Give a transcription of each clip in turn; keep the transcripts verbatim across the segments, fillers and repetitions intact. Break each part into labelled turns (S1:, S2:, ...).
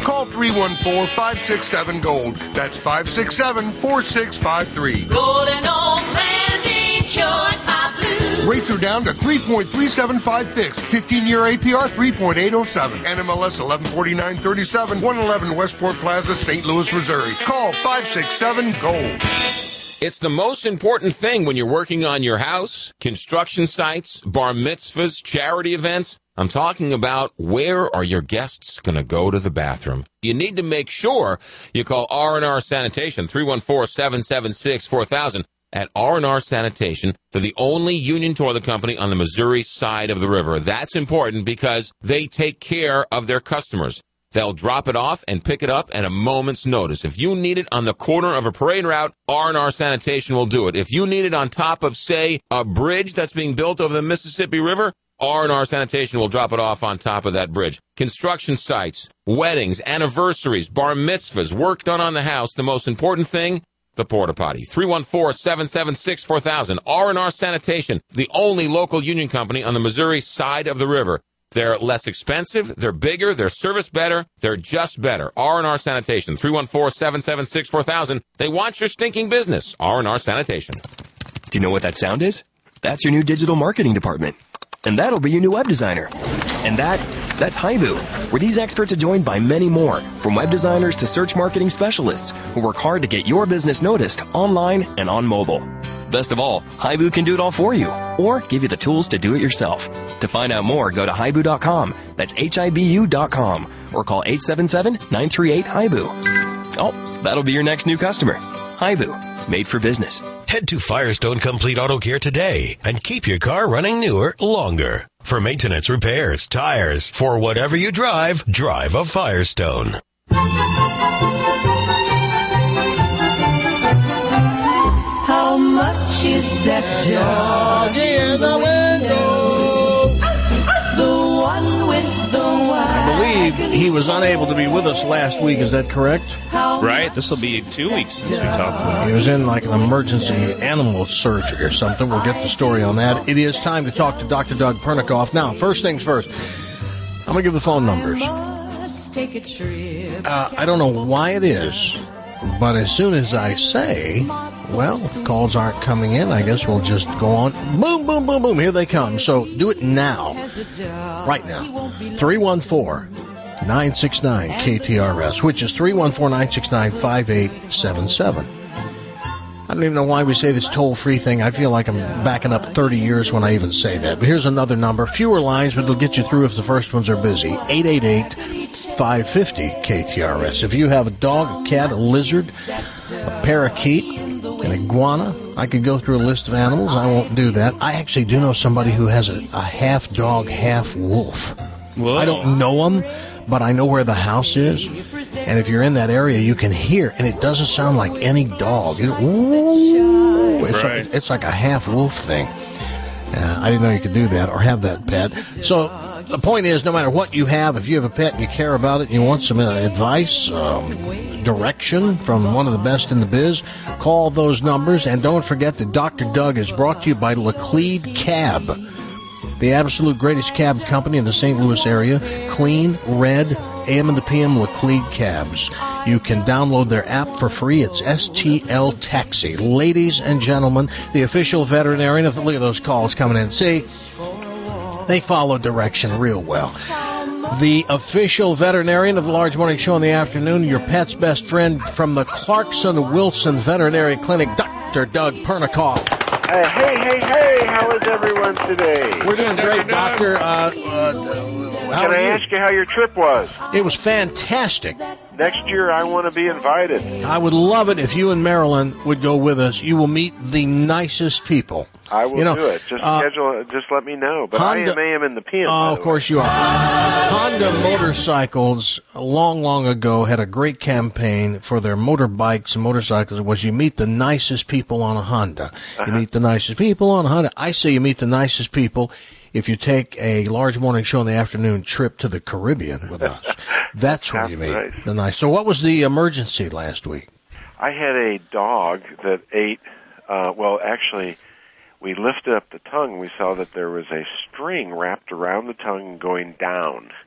S1: Call three one four, five six seven, GOLD. That's five six seven, four six five three.
S2: Golden Home Land Insured by Blue.
S1: Rates are down to three point three seven five fixed. fifteen-year A P R three point eight oh seven. N M L S eleven forty-nine thirty-seven, one eleven Westport Plaza, Saint Louis, Missouri. Call five six seven, GOLD.
S3: It's the most important thing when you're working on your house, construction sites, bar mitzvahs, charity events. I'm talking about where are your guests going to go to the bathroom. You need to make sure you call R and R Sanitation, three one four, seven seven six, four thousand. At R and R Sanitation, they're the only union toilet company on the Missouri side of the river. That's important because they take care of their customers. They'll drop it off and pick it up at a moment's notice. If you need it on the corner of a parade route, R and R Sanitation will do it. If you need it on top of, say, a bridge that's being built over the Mississippi River, R and R Sanitation will drop it off on top of that bridge. Construction sites, weddings, anniversaries, bar mitzvahs, work done on the house. The most important thing, the porta potty. three one four, seven seven six, four thousand. R and R Sanitation, the only local union company on the Missouri side of the river. They're less expensive, they're bigger, they're service better, they're just better. R and R Sanitation, three one four, seven seven six, four thousand. They want your stinking business. R and R Sanitation.
S4: Do you know what that sound is? That's your new digital marketing department. And that'll be your new web designer. And that, that's Haibu, where these experts are joined by many more, from web designers to search marketing specialists who work hard to get your business noticed online and on mobile. Best of all, Haibu can do it all for you, or give you the tools to do it yourself. To find out more, go to haibu dot com. That's H I B U dot com. Or call eight seven seven, nine three eight, HAIBU. Oh, that'll be your next new customer. Haibu, made for business.
S5: Head to Firestone Complete Auto Care today and keep your car running newer longer. For maintenance, repairs, tires, for whatever you drive, drive a Firestone.
S2: How much is that dog in the window? The one with the white.
S6: I believe he was unable to be with us last week. Is that correct?
S7: Right. This will be two weeks since we talked.
S6: He was in like an emergency animal surgery or something. We'll get the story on that. It is time to talk to Doctor Doug Pernikoff. Now, first things first, I'm going to give the phone numbers. Uh, I don't know why it is, but as soon as I say, well, calls aren't coming in, I guess we'll just go on. Boom, boom, boom, boom. Here they come. So do it now. Right now. three one four, nine six nine, K T R S, which is three one four, nine six nine, five eight seven seven. I don't even know why we say this toll-free thing. I feel like I'm backing up thirty years when I even say that. But here's another number. Fewer lines, but they'll get you through if the first ones are busy. eight eight eight, five five zero, K T R S. If you have a dog, a cat, a lizard, a parakeet, an iguana, I could go through a list of animals. I won't do that. I actually do know somebody who has a, a half dog, half wolf. Whoa. I don't know them, but I know where the house is. And if you're in that area, you can hear, and it doesn't sound like any dog. It, ooh, it's, right. like, it's like a half wolf thing. Uh, I didn't know you could do that or have that pet. So the point is, no matter what you have, if you have a pet and you care about it and you want some uh, advice, um, direction from one of the best in the biz, call those numbers. And don't forget that Doctor Doug is brought to you by Laclede Cab, the absolute greatest cab company in the Saint Louis area. Clean, red, A M and the P M Laclede Cabs. You can download their app for free. It's S T L Taxi. Ladies and gentlemen, the official veterinarian of the, look at those calls coming in. See, they follow direction real well. The official veterinarian of the Large Morning Show in the afternoon, your pet's best friend from the Clarkson Wilson Veterinary Clinic, Doctor Doug Pernikoff.
S8: Uh, hey, hey, hey, how is everyone today?
S6: We're doing great, Doctor. Uh, uh,
S8: Can I ask you how your trip was?
S6: It was fantastic.
S8: Next year, I want to be invited.
S6: I would love it if you and Marilyn would go with us. You will meet the nicest people.
S8: I will
S6: you know,
S8: do it. Just
S6: uh,
S8: schedule. Just let me know. But
S6: Honda,
S8: I am A M in the P M.
S6: Oh, of course you are. Honda Motorcycles, long, long ago, had a great campaign for their motorbikes and motorcycles. Was you meet the nicest people on a Honda. Uh-huh. You meet the nicest people on a Honda. I say you meet the nicest people if you take a Large Morning Show in the afternoon trip to the Caribbean with us. That's where
S8: That's
S6: you meet
S8: nice.
S6: the nice. So what was the emergency last week?
S8: I had a dog that ate, uh, well, actually, we lifted up the tongue. We saw that there was a string wrapped around the tongue going down.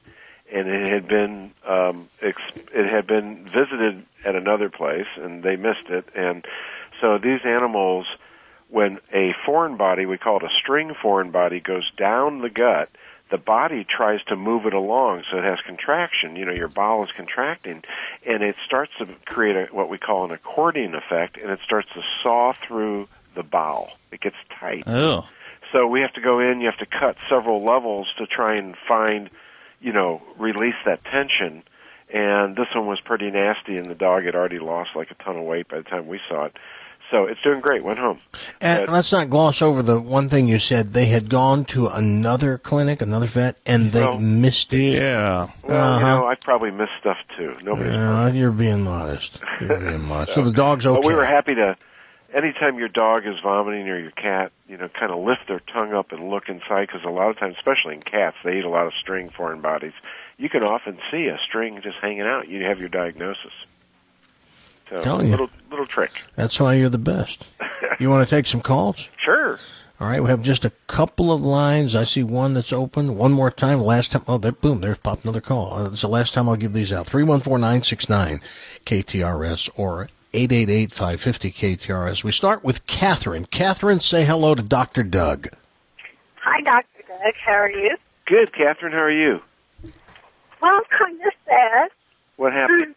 S8: and it had been um, ex- it had been visited at another place, and they missed it. And so these animals, when a foreign body, we call it a string foreign body, goes down the gut, the body tries to move it along, so it has contraction. You know, your bowel is contracting, and it starts to create a, what we call an accordion effect, and it starts to saw through the bowel. It gets tight.
S7: Oh.
S8: So we have to go in, you have to cut several levels to try and find, you know, release that tension. And this one was pretty nasty, and the dog had already lost like a ton of weight by the time we saw it. So it's doing great. Went home.
S6: And
S8: but,
S6: let's not gloss over the one thing you said. They had gone to another clinic, another vet, and they
S8: well,
S6: missed it.
S7: Yeah.
S8: Well,
S6: uh-huh.
S8: you know, I probably missed stuff too. Nobody's
S6: uh, You're being modest. You're being modest. So the dog's okay.
S8: But we were happy to, anytime your dog is vomiting or your cat, you know, kind of lift their tongue up and look inside, because a lot of times, especially in cats, they eat a lot of string foreign bodies. You can often see a string just hanging out. You have your diagnosis. So,
S6: Telling you.
S8: little little trick.
S6: That's why you're the best. You want to take some calls?
S8: Sure.
S6: All right, we have just a couple of lines. I see one that's open. One more time. Last time. Oh, there, boom, there's popped another call. Uh, it's the last time I'll give these out. three one four, nine six nine, K T R S or eight eight eight, five five zero, K T R S. We start with Catherine. Catherine, say hello to Doctor Doug.
S9: Hi, Doctor Doug. How are you?
S8: Good, Catherine. How are you?
S9: Well, I'm kind of sad.
S8: What happened?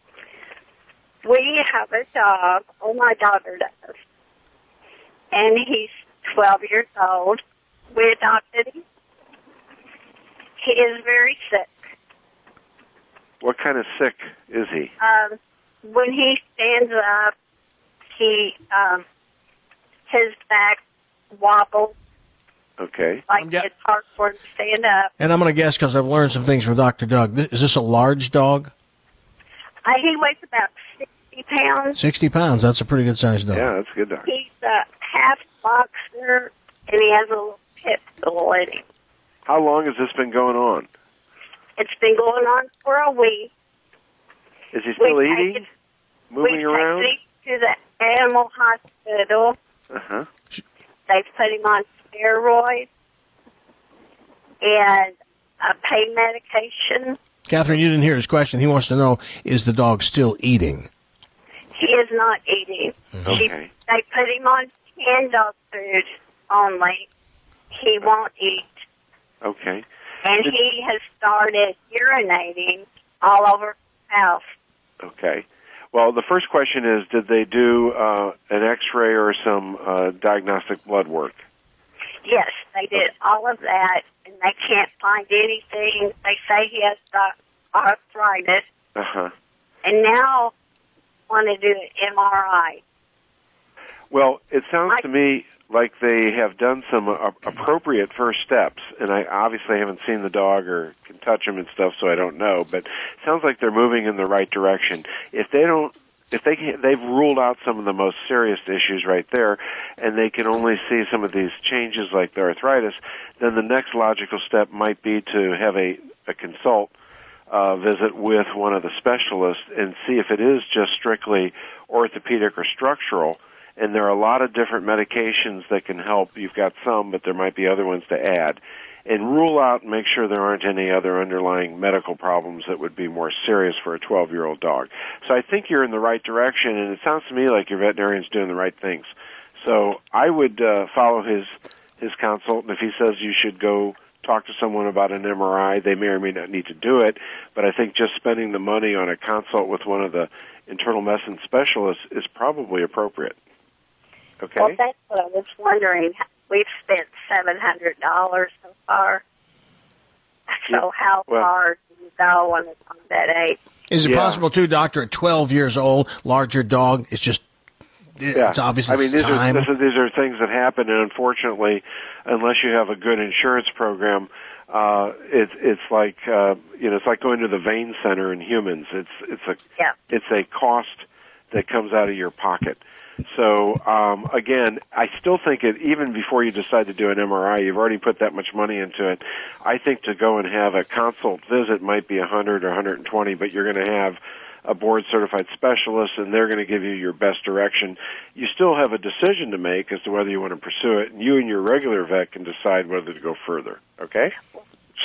S9: We have a dog. Oh, my daughter does. And he's twelve years old. We adopted him. He is very sick.
S8: What kind of sick is he?
S9: Um, when he stands up, he um, his back wobbles.
S8: Okay.
S9: Like
S6: get-
S9: it's hard for him to stand up.
S6: And I'm going to guess, because I've learned some things from Doctor Doug. This, is this a large dog?
S9: Uh, he weighs about sixty pounds.
S6: sixty pounds. That's a pretty good-sized dog.
S8: Yeah, that's a good dog.
S9: He's a half boxer, and he has a little pit bull in him.
S8: How long has this been going on?
S9: It's been going on for a week.
S8: Is he still
S9: We've
S8: eating?
S9: taken-
S8: Moving
S9: We've
S8: around?
S9: taken him to the animal hospital.
S8: Uh-huh.
S9: They put him on steroids and uh, pain medication.
S6: Catherine, you didn't hear his question. He wants to know, is the dog still eating?
S9: He is not eating. He,
S8: Okay.
S9: they put him on canned dog food only. He won't eat.
S8: Okay.
S9: And he has started urinating all over the house.
S8: Okay. Well, the first question is, did they do uh, an X-ray or some uh, diagnostic blood work?
S9: Yes, they did all of that, and they can't find anything. They say he has uh, arthritis,
S8: Uh-huh.
S9: and now want to do an M R I.
S8: Well, it sounds
S9: I-
S8: to me like they have done some uh, appropriate first steps, and I obviously haven't seen the dog or can touch him and stuff, so I don't know, but it sounds like they're moving in the right direction. If they don't, if they can, they've ruled out some of the most serious issues right there, and they can only see some of these changes like the arthritis, then the next logical step might be to have a, a consult uh, visit with one of the specialists and see if it is just strictly orthopedic or structural. And there are a lot of different medications that can help. You've got some, but there might be other ones to add. And rule out and make sure there aren't any other underlying medical problems that would be more serious for a twelve-year-old dog. So I think you're in the right direction, and it sounds to me like your veterinarian's doing the right things. So I would uh, follow his his consult, and if he says you should go talk to someone about an M R I, they may or may not need to do it, but I think just spending the money on a consult with one of the internal medicine specialists is probably appropriate. Okay?
S9: Well, that's what I was wondering. We've spent seven hundred dollars so far. So
S8: Yeah.
S9: how
S8: Well-
S9: far do you go when it's on that age?
S6: Is it
S8: Yeah.
S6: possible, too, Doctor, at twelve years old, larger dog, it's just,
S8: Yeah.
S6: it's obviously
S8: I mean, these
S6: time?
S8: are, this is, these are things that happen, and unfortunately, unless you have a good insurance program, uh, it's it's like uh, you know, it's like going to the vein center in humans. It's it's a
S9: Yeah.
S8: it's a cost that comes out of your pocket. So um, again, I still think it. Even before you decide to do an M R I, you've already put that much money into it. I think to go and have a consult visit might be a hundred or one hundred and twenty, but you're going to have a board-certified specialist, and they're going to give you your best direction. You still have a decision to make as to whether you want to pursue it, and you and your regular vet can decide whether to go further. Okay?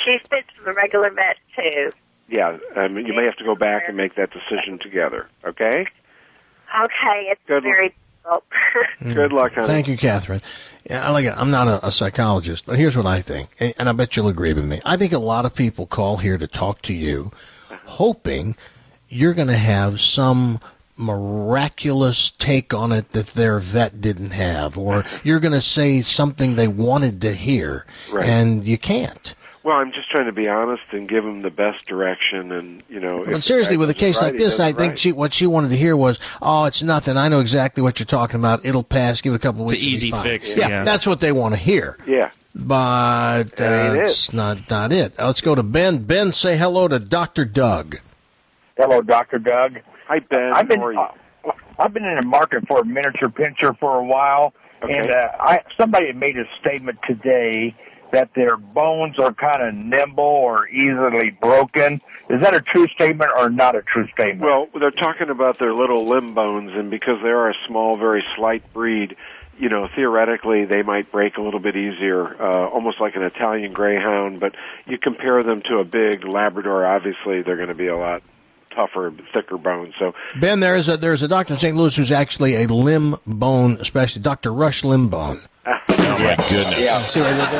S9: she's been to the regular vet, too.
S8: Yeah, um, you may have to go back and make that decision together, okay?
S9: Okay, it's
S8: Good
S9: very difficult.
S8: Good luck, honey.
S6: Thank you, Catherine. Yeah, I like it. I'm not a, a psychologist, but here's what I think, and, and I bet you'll agree with me. I think a lot of people call here to talk to you, hoping you're going to have some miraculous take on it that their vet didn't have, or you're going to say something they wanted to hear,
S8: Right.
S6: and you can't.
S8: Well, I'm just trying to be honest and give them the best direction, and, you know...
S6: But seriously, with a case like this, I think she what she wanted to hear was, oh, it's nothing. I know exactly what you're talking about. It'll pass. Give it a couple of
S7: It's
S6: weeks.
S7: an easy
S6: it'll be fine."
S7: fix,
S6: Yeah,
S7: yeah.
S6: that's what they want to hear.
S8: Yeah.
S6: But
S8: That ain't
S6: that's not, not it. Uh, let's go to Ben. Ben, say hello to Doctor Doug.
S10: Hello, Doctor Doug.
S8: Hi, Ben.
S10: I've been
S8: How are you?
S10: uh, I've been in the market for a miniature pinscher for a while,
S8: Okay.
S10: and uh, I somebody had made a statement today that their bones are kind of nimble or easily broken. Is that a true statement or not a true statement?
S8: Well, they're talking about their little limb bones, and because they are a small, very slight breed, you know, theoretically they might break a little bit easier, uh, almost like an Italian Greyhound, but you compare them to a big Labrador, obviously they're going to be a lot tougher, thicker bones. So,
S6: Ben, there is a there's a doctor in Saint Louis who's actually a limb bone specialist, Doctor Rush Limbone.
S3: Oh, my goodness.
S10: yeah,
S6: See what I did there?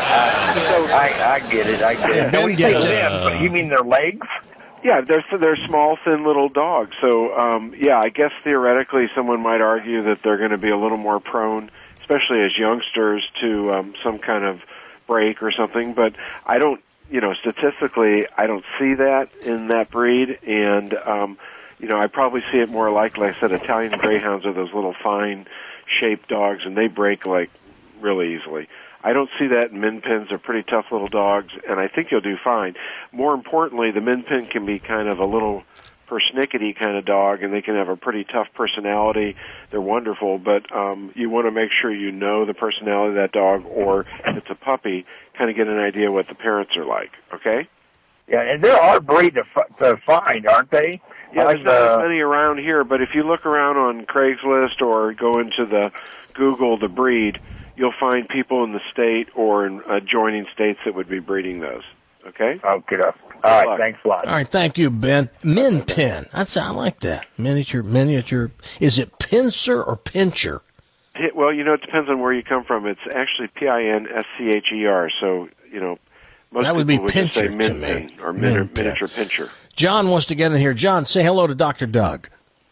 S10: I, I, I get it. I get it.
S6: Ben
S10: When you say
S6: gets it.
S10: limbs, you mean their legs?
S8: yeah, they're they're small, thin little dogs. So, um, yeah, I guess theoretically someone might argue that they're going to be a little more prone, especially as youngsters, to um, some kind of break or something. But I don't, you know, statistically, I don't see that in that breed. And, um, you know, I probably see it more like, like I said, Italian Greyhounds are those little fine-shaped dogs, and they break, like, really easily. I don't see that in Min Pins. They're pretty tough little dogs, and I think you'll do fine. More importantly, the Min Pin can be kind of a little persnickety kind of dog, and they can have a pretty tough personality. They're wonderful, but um, you want to make sure you know the personality of that dog, or if it's a puppy, kind of get an idea what the parents are like, okay?
S10: Yeah, and there are breed to, f- to find, aren't they?
S8: Yeah,
S10: Like
S8: there's not
S10: the-
S8: as many around here, but if you look around on Craigslist or go into the Google the breed, you'll find people in the state or in adjoining states that would be breeding those. Okay?
S10: Okay. All right.
S8: luck.
S10: Thanks a lot.
S6: All right, thank you, Ben. Min Pin. That's I like that. Miniature, miniature. Is it pincer or pincher?
S8: Pi- Well, you know, it depends on where you come from. It's actually P I N S C H E R. So, you know, most
S6: That would
S8: people
S6: be
S8: would just say
S6: pincher
S8: min
S6: to me.
S8: pin or
S6: Min
S8: min-
S6: pin.
S8: miniature pincher.
S6: John wants to get in here. John, say hello to Doctor Doug.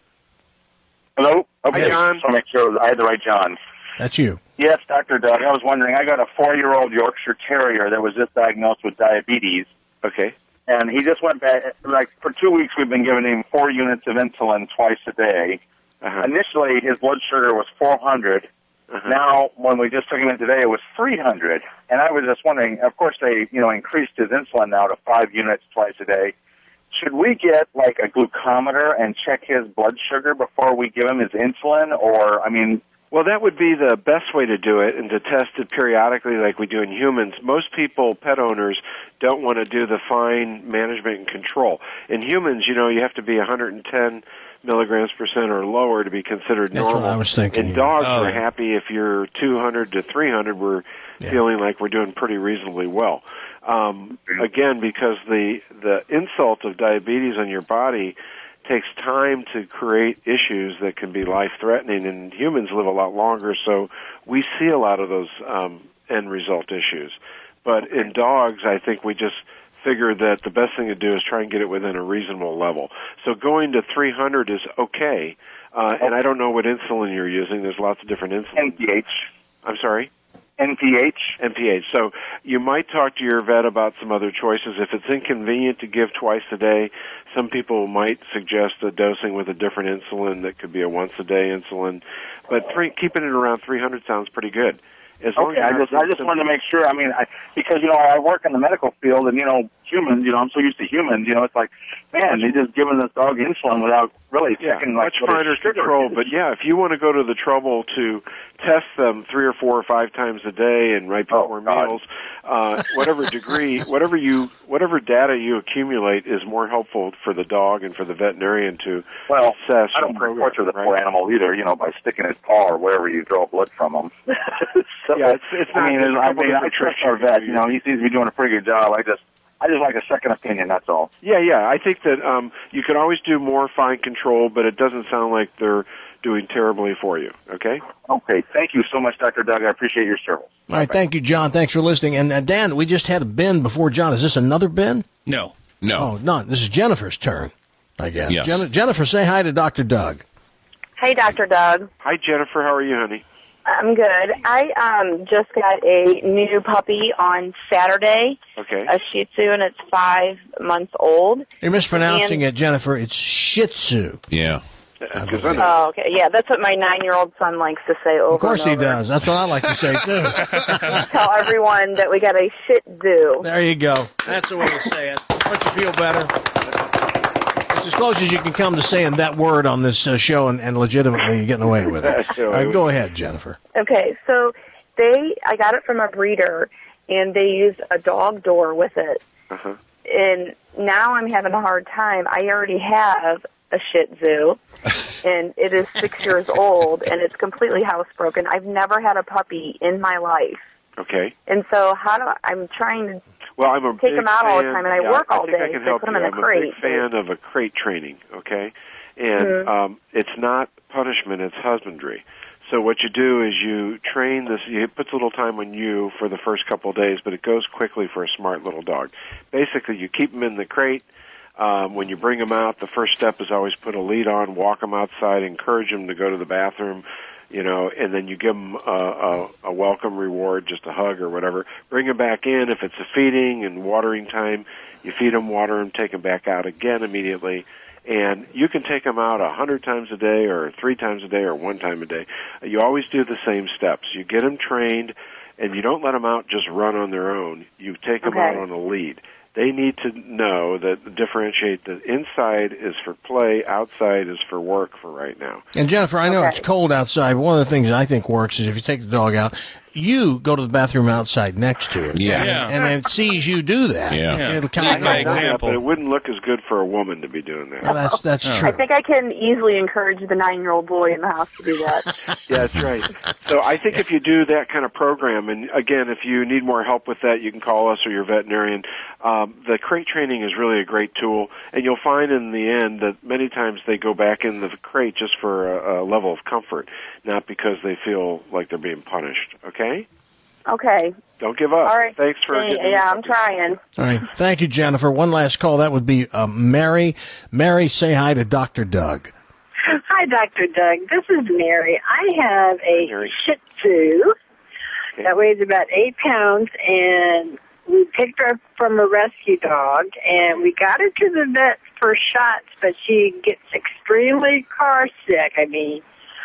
S11: Hello? Okay,
S8: Hi, John.
S11: just want to make sure I had the right John.
S6: That's you.
S11: Yes, Doctor Doug. I was wondering, I got a four-year-old Yorkshire Terrier that was just diagnosed with diabetes,
S8: Okay.
S11: and he just went back, like, for two weeks we've been giving him four units of insulin twice a day.
S8: Uh-huh.
S11: Initially, his blood sugar was four hundred.
S8: Uh-huh.
S11: Now, when we just took him in today, it was three hundred. And I was just wondering, of course, they, you know, increased his insulin now to five units twice a day. Should we get, like, a glucometer and check his blood sugar before we give him his insulin? Or, I mean...
S8: Well, that would be the best way to do it, and to test it periodically like we do in humans. Most people, pet owners, don't want to do the fine management and control. In humans, you know, you have to be one hundred ten milligrams percent or lower to be considered
S6: That's
S8: normal.
S6: what I was thinking.
S8: And dogs
S7: Oh,
S8: are
S7: yeah.
S8: happy if you're two hundred to three hundred. We're
S6: Yeah.
S8: feeling like we're doing pretty reasonably well. Um, again, because the the insult of diabetes on your body takes time to create issues that can be life-threatening, and humans live a lot longer, so we see a lot of those um, end result issues. But in dogs, I think we just figure that the best thing to do is try and get it within a reasonable level. So going to three hundred is okay, uh, and I don't know what insulin you're using. There's lots of different insulin.
S11: N P H.
S8: I'm sorry?
S11: N P H.
S8: N P H. So you might talk to your vet about some other choices. If it's inconvenient to give twice a day, some people might suggest a dosing with a different insulin that could be a once-a-day insulin. But three, keeping it around three hundred sounds pretty good. As long
S11: Okay,
S8: as
S11: I
S8: you're
S11: just I just wanted to make sure. I mean, I, because you know I work in the medical field, and you know humans. You know I'm so used to humans. You know it's like, man, they're just giving this dog insulin without really
S8: Yeah,
S11: checking like
S8: much
S11: what his
S8: finer
S11: sugar
S8: control.
S11: is.
S8: But yeah, if you want to go to the trouble to test them three or four or five times a day and right before
S11: Oh, God.
S8: meals, uh, whatever degree, whatever you, whatever data you accumulate is more helpful for the dog and for the veterinarian to
S11: Well,
S8: assess.
S11: I don't
S8: and
S11: want to
S8: program,
S11: torture the
S8: right?
S11: poor animal either. You know, by sticking his paw or wherever you draw blood from him. So,
S8: Yeah, it's- it's
S11: I
S8: not-
S11: mean,
S8: there's a
S11: I
S8: couple
S11: mean, I
S8: different
S11: trust
S8: tricks
S11: our
S8: you can
S11: vet.
S8: do.
S11: You know, he seems to be doing a pretty good job. I just, I just like a second opinion. That's all.
S8: Yeah, yeah. I think that um, you can always do more fine control, but it doesn't sound like they're doing terribly for you. Okay?
S11: Okay. Thank you so much, Doctor Doug. I appreciate your service.
S6: All right, thank you, John. Thanks for listening. And uh, Dan, we just had a Ben before John. Is this another Ben?
S7: No.
S3: No.
S6: Oh, no. This is Jennifer's turn, I guess.
S3: Yes.
S6: Jen- Jennifer, say hi to Doctor Doug.
S12: Hey, Doctor Doug.
S8: Hi, Jennifer. How are you, honey?
S12: I'm good. I um just got a new puppy on Saturday,
S8: Okay.
S12: a Shih Tzu, and it's five months old.
S6: You're mispronouncing
S12: And-
S6: it, Jennifer. It's Shih Tzu.
S3: Yeah.
S12: Oh, okay. Yeah, that's what my nine-year-old son likes to say over
S6: Of course
S12: and
S6: he
S12: over.
S6: does. That's what I like to say, too.
S12: Tell everyone that we got a Shih Tzu.
S6: There you go. That's the way to say it. Don't you feel better? It's as close as you can come to saying that word on this uh, show and, and legitimately getting away with it. Uh, go ahead, Jennifer.
S12: Okay, so they, I got it from a breeder, and they used a dog door with it.
S8: Uh-huh.
S12: And now I'm having a hard time. I already have a Shih Tzu, and it is six years old, and it's completely housebroken. I've never had a puppy in my life.
S8: Okay.
S12: And so how do I, I'm trying to
S8: Well, I'm a
S12: take
S8: big
S12: them out all the
S8: fan-
S12: time, and I
S8: yeah,
S12: work
S8: I
S12: all
S8: think
S12: day,
S8: I can
S12: so I
S8: help
S12: put
S8: you.
S12: them in a
S8: I'm
S12: crate.
S8: a big fan of a crate training, okay? And
S12: Mhm.
S8: um, it's not punishment, it's husbandry. So what you do is you train this, it puts a little time on you for the first couple of days, but it goes quickly for a smart little dog. Basically, you keep them in the crate. Um, when you bring them out, the first step is always put a lead on, walk them outside, encourage them to go to the bathroom, you know, and then you give them a, a, a welcome reward, just a hug or whatever. Bring them back in. If it's a feeding and watering time, you feed them, water them, take them back out again immediately. And you can take them out a hundred times a day or three times a day or one time a day. You always do the same steps. You get them trained, and you don't let them out just run on their own. You take them
S12: Okay.
S8: out on a lead. They need to know that differentiate that inside is for play, outside is for work for right now.
S6: And Jennifer, I know
S12: Okay.
S6: it's cold outside. One of the things I think works is if you take the dog out, you go to the bathroom outside next to it.
S3: Yeah.
S7: Yeah.
S6: And it sees you do that.
S3: Yeah.
S7: Yeah.
S6: It'll kind
S7: Lead
S6: of
S7: by
S8: I've done that,
S7: example.
S8: but it wouldn't look as good for a woman to be doing that.
S6: Well, that's that's
S7: Oh.
S6: true.
S12: I think I can easily encourage the nine-year-old boy in the house to do that.
S8: Yeah, that's right. So I think if you do that kind of program, and again, if you need more help with that, you can call us or your veterinarian. Um, the crate training is really a great tool, and you'll find in the end that many times they go back in the crate just for a, a level of comfort, not because they feel like they're being punished. Okay?
S12: Okay.
S8: Don't give up.
S12: All right.
S8: Thanks for
S12: Hey,
S8: getting
S12: yeah, I'm trying.
S6: All right. Thank you, Jennifer. One last call. That would be uh, Mary. Mary, say hi to Doctor Doug.
S9: Hi, Doctor Doug. This is Mary. I have a
S8: Mary.
S9: Shih Tzu
S8: Okay.
S9: that weighs about eight pounds, and we picked her up from a rescue dog, and we got her to the vet for shots, but she gets extremely car sick. I mean,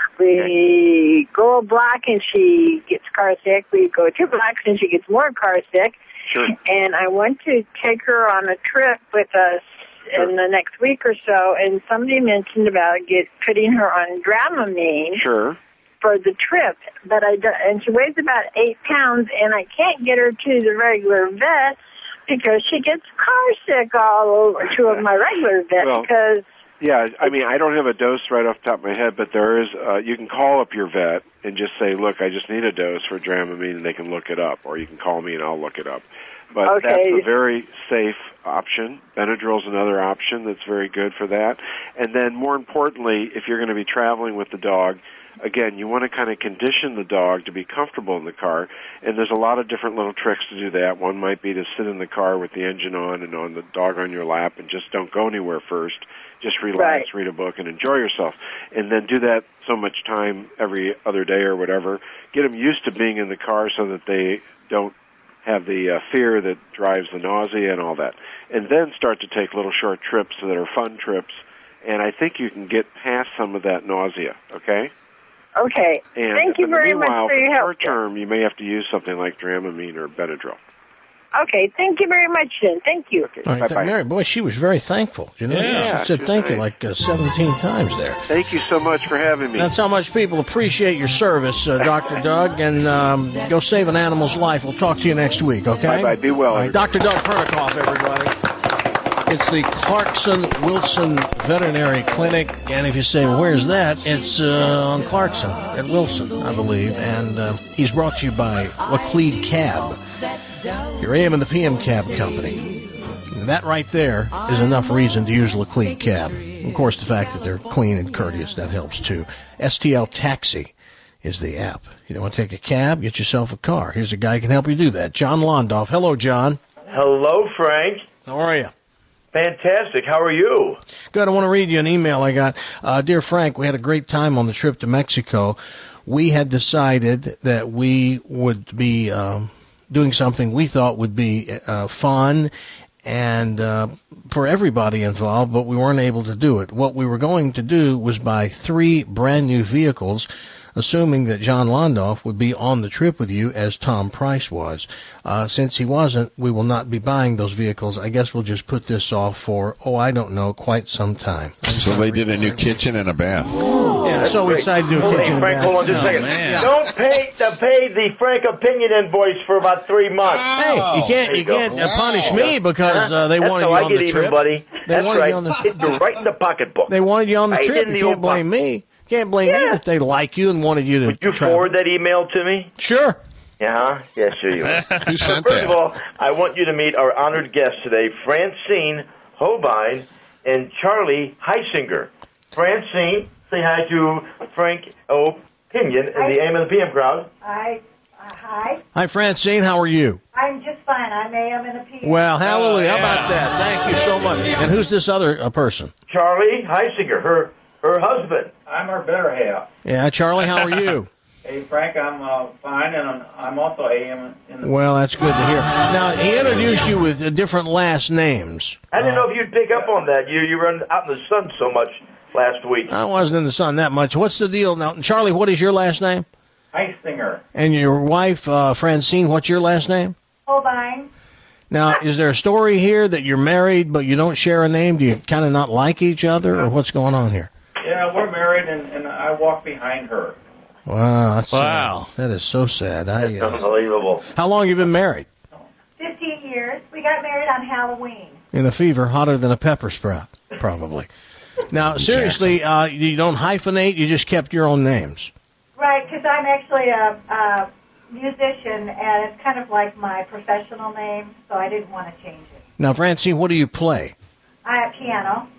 S9: we go a block and she gets car sick. We go two blocks and she gets more car sick.
S8: Sure.
S9: And I want to take her on a trip with us in the next week or so, and somebody mentioned about get putting her on Dramamine
S8: Sure.
S9: for the trip. But I do, and she weighs about eight pounds, and I can't get her to the regular vet because she gets car sick all over to my regular vet
S8: Well,
S9: because.
S8: Yeah, I mean, I don't have a dose right off the top of my head, but there is, uh, you can call up your vet and just say, look, I just need a dose for Dramamine, and they can look it up, or you can call me and I'll look it up. But
S9: Okay.
S8: that's a very safe option. Benadryl's another option that's very good for that. And then more importantly, if you're going to be traveling with the dog, again, you want to kind of condition the dog to be comfortable in the car, and there's a lot of different little tricks to do that. One might be to sit in the car with the engine on and on the dog on your lap and just don't go anywhere first. Just relax,
S9: Right.
S8: read a book, and enjoy yourself. And then do that so much time every other day or whatever. Get them used to being in the car so that they don't have the uh, fear that drives the nausea and all that. And then start to take little short trips that are fun trips. And I think you can get past some of that nausea, okay?
S9: Okay.
S8: And
S9: Thank you
S8: in the
S9: very much
S8: meanwhile,
S9: for your help.
S8: short term, you may have to use something like Dramamine or Benadryl.
S9: Okay. Thank you very much, then. Thank you.
S8: Okay,
S6: All right,
S8: bye-bye.
S6: Mary, boy, she was very thankful. You know,
S8: Yeah,
S6: she said
S8: she was
S6: thank you
S8: nice.
S6: like uh, seventeen times there.
S8: Thank you so much for having me.
S6: That's how much people appreciate your service, uh, Doctor Doug, and um, go save an animal's life. We'll talk to you next week, okay?
S8: Bye-bye. Be well,
S6: All right, Doctor Doug Pernikoff, everybody. It's the Clarkson Wilson Veterinary Clinic, and if you say, well, where's that? It's uh, on Clarkson at Wilson, I believe, and uh, he's brought to you by Laclede Cab, your A M and the P M cab company. And that right there is enough reason to use Laclede Cab. Of course, the fact that they're clean and courteous, that helps too. S T L Taxi is the app. You don't want to take a cab, get yourself a car. Here's a guy who can help you do that. John Londoff. Hello, John.
S13: Hello, Frank.
S6: How are you?
S13: Fantastic. How are you?
S6: Good. I want to read you an email I got. Uh, Dear Frank, we had a great time on the trip to Mexico. We had decided that we would be um, doing something we thought would be uh, fun and uh, for everybody involved, but we weren't able to do it. What we were going to do was buy three brand new vehicles, assuming that John Londoff would be on the trip with you as Tom Price was. Uh, since he wasn't, we will not be buying those vehicles. I guess we'll just put this off for, oh, I don't know, quite some time.
S14: So they did a new kitchen and a bath.
S6: Yeah, so we decided to do a
S13: hold
S6: kitchen
S13: on,
S6: and
S13: Frank,
S6: bath.
S13: hold on just a second.
S6: Yeah.
S13: Don't pay to pay the Frank Opinion invoice for about three months.
S6: Hey, you can't you,
S13: you
S6: can't uh,
S13: Wow.
S6: punish me because uh, they
S13: That's
S6: wanted
S13: how
S6: you
S13: I
S6: on
S13: get
S6: the
S13: even,
S6: trip.
S13: buddy.
S6: They
S13: That's
S6: wanted
S13: right.
S6: you on the
S13: It's right in the pocketbook.
S6: They wanted you on the
S13: Right
S6: trip.
S13: in the
S6: You can't
S13: old
S6: blame me. Can't blame me that they like you and wanted you to.
S13: Would you
S6: travel.
S13: forward that email to me?
S6: Sure.
S13: Yeah, yeah, sure you will.
S14: Who sent
S13: First
S14: that?
S13: of all, I want you to meet our honored guests today, Francine Hobine and Charlie Heisinger. Francine, say hi to Frank Opinion and the A M and the P M crowd.
S15: Hi. Uh, hi.
S6: Hi, Francine. How are you?
S15: I'm just fine. I'm A M and a P M.
S6: Well, hallelujah. How about that? Thank you so much. And who's this other uh, person?
S13: Charlie Heisinger, her her husband.
S16: I'm her better half.
S6: Yeah, Charlie. How are you?
S16: Hey, Frank, I'm uh, fine, and I'm, I'm also A M in the...
S6: Well, that's good to hear. Now, he introduced you with uh, different last names.
S13: I didn't know if you'd pick up on that. You you were out in the sun so much last week.
S6: I wasn't in the sun that much. What's the deal now? Charlie, what is your last name?
S16: Heisinger.
S6: And your wife, uh, Francine, what's your last name?
S15: Holbein.
S6: Now, is there a story here that you're married but you don't share a name? Do you kind of not like each other, or what's going on here?
S16: Yeah, we're married, and, and I walk behind her.
S6: Wow, that's
S16: Wow.
S6: sad. That is so sad. I, uh,
S13: Unbelievable.
S6: how long have you been married?
S15: Fifteen years. We got married on Halloween.
S6: In a fever hotter than a pepper sprout, probably. Now, seriously, uh, you don't hyphenate. You just kept your own names.
S15: Right, because I'm actually a, a musician, and it's kind of like my professional name, so I didn't want to change it.
S6: Now, Francine, what do you play?
S15: I have piano.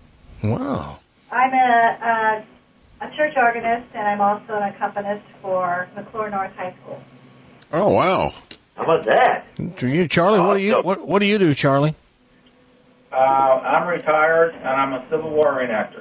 S6: Wow.
S15: I'm a, a, a church organist, and I'm also an accompanist for McClure North High School.
S14: Oh, wow.
S13: How about that?
S6: Do you, Charlie? What do you what, what do you do, Charlie?
S16: Uh, I'm retired, and I'm a Civil War reenactor.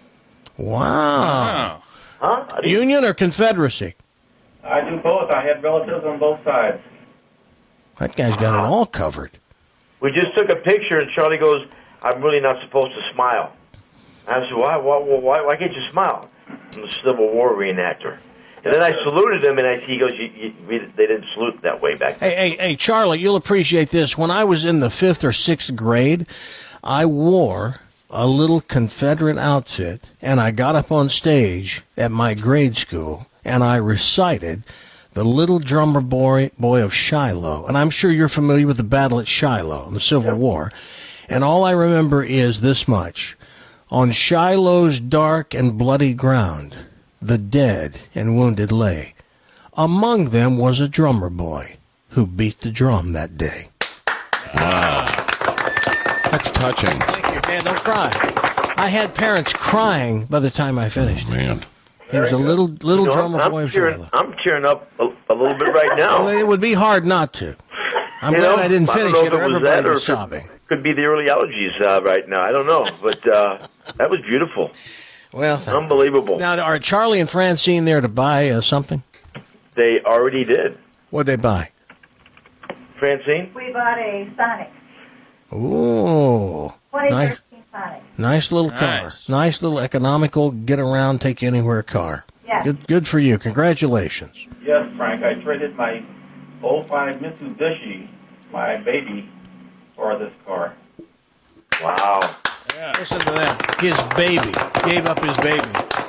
S6: Wow.
S13: Huh?
S6: Union or Confederacy?
S16: I do both. I had relatives on both sides.
S6: That guy's got it all covered.
S13: We just took a picture, and Charlie goes, "I'm really not supposed to smile." I said, "Why? Why? Why, why can't you smile?" I'm a Civil War reenactor. And then I saluted him, and I, he goes, you, you, we, "They didn't salute that way back then."
S6: Hey, hey, hey, Charlie, you'll appreciate this. When I was in the fifth or sixth grade, I wore a little Confederate outfit, and I got up on stage at my grade school, and I recited the Little Drummer Boy, boy of Shiloh. And I'm sure you're familiar with the battle at Shiloh in the Civil War. And all I remember is this much. On Shiloh's dark and bloody ground, the dead and wounded lay. Among them was a drummer boy who beat the drum that day.
S14: Wow. That's touching.
S6: Thank you, Dan. Don't cry. I had parents crying by the time I finished.
S14: Man.
S6: He was a little little
S13: You know,
S6: drummer
S13: I'm,
S6: boy
S13: I'm
S6: of
S13: cheering,
S6: Shiloh.
S13: I'm cheering up a, a little bit right now.
S6: Well, it would be hard not to. I'm
S13: You
S6: glad
S13: know,
S6: I didn't
S13: I don't
S6: finish
S13: know
S6: it,
S13: if
S6: or
S13: it was
S6: everybody
S13: that or
S6: was
S13: if it
S6: sobbing.
S13: could be the early allergies uh, right now. I don't know, but uh, that was beautiful.
S6: Well, thank
S13: unbelievable.
S6: Now, are Charlie and Francine there to buy uh, something?
S13: They already did.
S6: What'd they buy?
S13: Francine?
S15: We bought a Sonic.
S6: Ooh,
S15: twenty thirteen
S6: nice,
S15: Sonic.
S6: nice little car.
S7: Nice.
S6: Nice little economical, get around, take you anywhere car.
S15: Yes.
S6: Good, good for you. Congratulations.
S16: Yes, Frank, I traded my oh five Mitsubishi, my baby, for this car.
S13: Wow.
S6: Listen to that. His baby. Gave up his baby.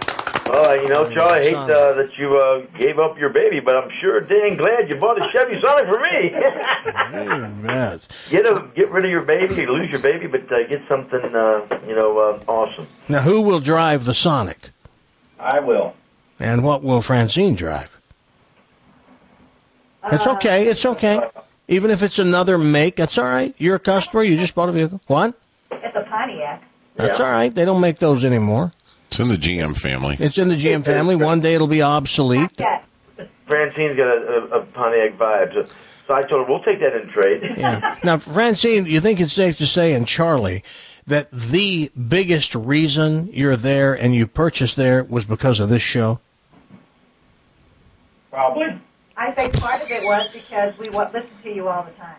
S13: Well, you know, Charlie, I hate uh, that you uh, gave up your baby, but I'm sure dang glad you bought a Chevy Sonic for me.
S6: Yes.
S13: Get a, get rid of your baby, you lose your baby, but uh, get something, uh, you know, uh, awesome.
S6: Now, who will drive the Sonic?
S16: I will.
S6: And what will Francine drive? It's okay. It's okay. Even if it's another make, that's all right. You're a customer. You just bought a vehicle. What?
S15: It's a Pontiac.
S6: That's all right. They don't make those anymore.
S14: It's in the G M family.
S6: It's in the G M family. One day it'll be obsolete.
S13: Francine's got a, a, a Pontiac vibe, so, so I told her, we'll take that in trade.
S6: Yeah. Now, Francine, you think it's safe to say, and Charlie, that the biggest reason you're there and you purchased there was because of this show?
S16: Probably.
S15: I think part of it was because we wa- listen to you all the time.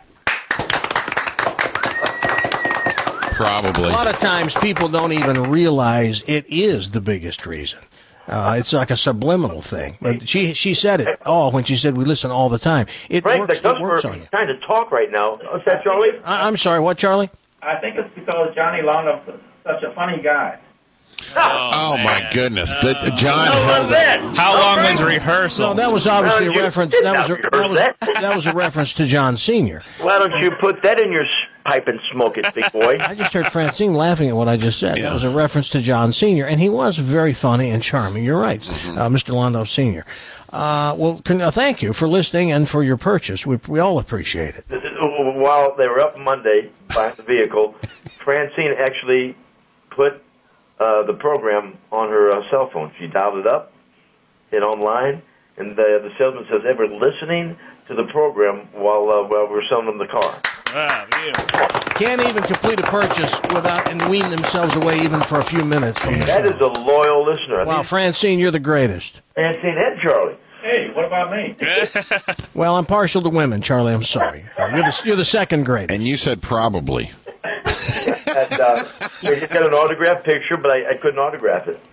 S14: Probably.
S6: A lot of times people don't even realize it is the biggest reason. Uh, it's like a subliminal thing. But she she said it all when she said we listen all the time. It
S13: Frank,
S6: works,
S13: the
S6: it works
S13: customer
S6: on you.
S13: trying to talk right now. What's that, Charlie?
S6: I, I'm sorry, what, Charlie?
S16: I think it's because Johnny Londoff is such a funny guy.
S14: Oh, my goodness. The, John
S13: Oh,
S14: held
S13: that?
S7: How long was rehearsal?
S6: No, that was obviously a
S13: you
S6: reference.
S13: did
S6: That
S13: not
S6: was a,
S13: rehearse
S6: that was
S13: that.
S6: that was a reference to John Senior
S13: Why don't you put that in your s- pipe and smoke it, big boy?
S6: I just heard Francine laughing at what I just said.
S14: Yeah.
S6: That was a reference to John Senior, and he was very funny and charming. You're right,
S14: Mm-hmm.
S6: uh, Mister Londo Senior Uh, well, con- uh, thank you for listening and for your purchase. We, we all appreciate it.
S13: While they were up Monday buying the vehicle, Francine actually put uh, the program on her uh, cell phone. She dialed it up, hit online, and the, the salesman says they were listening to the program while uh, while we were selling them the car.
S7: Ah,
S6: Can't even complete a purchase without and wean themselves away even for a few minutes from the
S13: That
S6: show.
S13: is a loyal listener.
S6: Wow, Francine, you're the greatest.
S13: Francine and Charlie.
S16: Hey, what about me?
S6: Well, I'm partial to women, Charlie. I'm sorry. Uh, You're the, you're the second greatest.
S14: And you said probably.
S13: And uh, they just got an autographed picture, but I, I couldn't autograph it.